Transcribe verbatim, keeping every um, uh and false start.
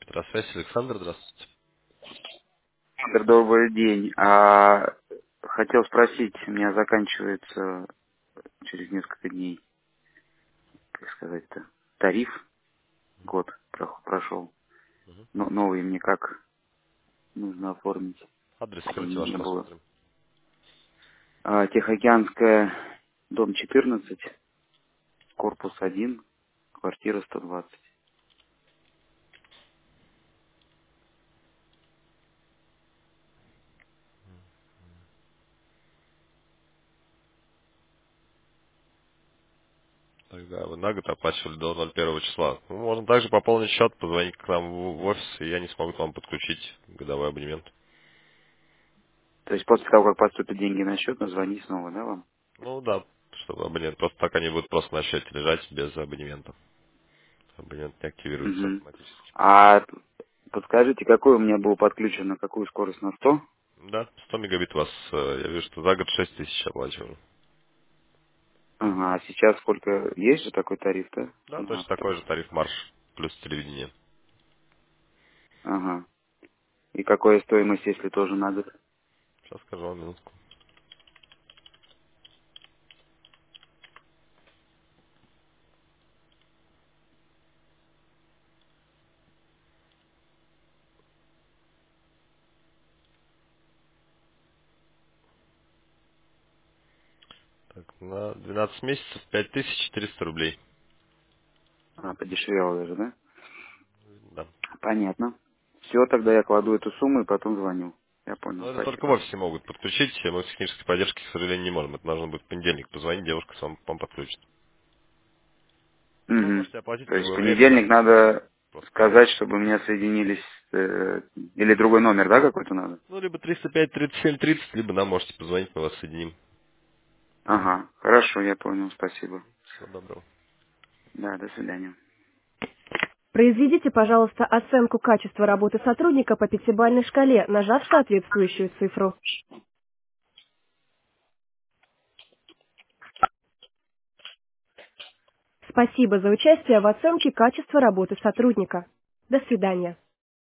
Здравствуйте, Александр, здравствуйте. Александр, добрый день. А, хотел спросить, у меня заканчивается через несколько дней, как сказать-то, тариф, год про- прошел. Но новый мне как нужно оформить, Адрес чтобы скажите ваш, не было. посмотрим. А, Тихоокеанская, дом четырнадцать, корпус один, квартира сто двадцать. Тогда вы на год оплачивали до ноль первого числа. Ну, можно также пополнить счет, позвонить к нам в в офис, и я не смогу к вам подключить годовой абонемент. То есть после того, как поступят деньги на счет, назвони снова, да, вам? Ну да, чтобы абонент, просто так они будут просто на счете лежать без абонемента. Абонент не активируется Угу. автоматически. А подскажите, какой у меня был подключен, на какую скорость, на сто? Да, сто мегабит у вас, э, я вижу, что за год шесть тысяч оплачиваю. Ага, а сейчас сколько? Есть же такой тариф, да? Да, На точно авто. такой же тариф марш плюс телевидение. Ага. И какая стоимость, если тоже на год? Сейчас скажу вам минутку. Так, на двенадцать месяцев пять тысяч четыреста рублей. А, подешевело даже, да? Да. Понятно. Все, тогда я кладу эту сумму и потом звоню. Я понял, Но это только в спасибо. офисе могут подключить, мы с технической поддержки, к сожалению, не можем. Это нужно будет в понедельник позвонить, девушка сам вам подключит. Ну, Угу. можете оплатить в То есть в любое время, понедельник звоните, надо просто сказать, позвоните. чтобы меня соединились, э, или другой номер, да, какой-то надо? Ну, либо триста пять тридцать семь тридцать, либо нам можете позвонить, мы вас соединим. Ага, хорошо, я понял, спасибо. Всего доброго. Да, до свидания. Произведите, пожалуйста, оценку качества работы сотрудника по пятибалльной шкале, нажав соответствующую цифру. Спасибо за участие в оценке качества работы сотрудника. До свидания.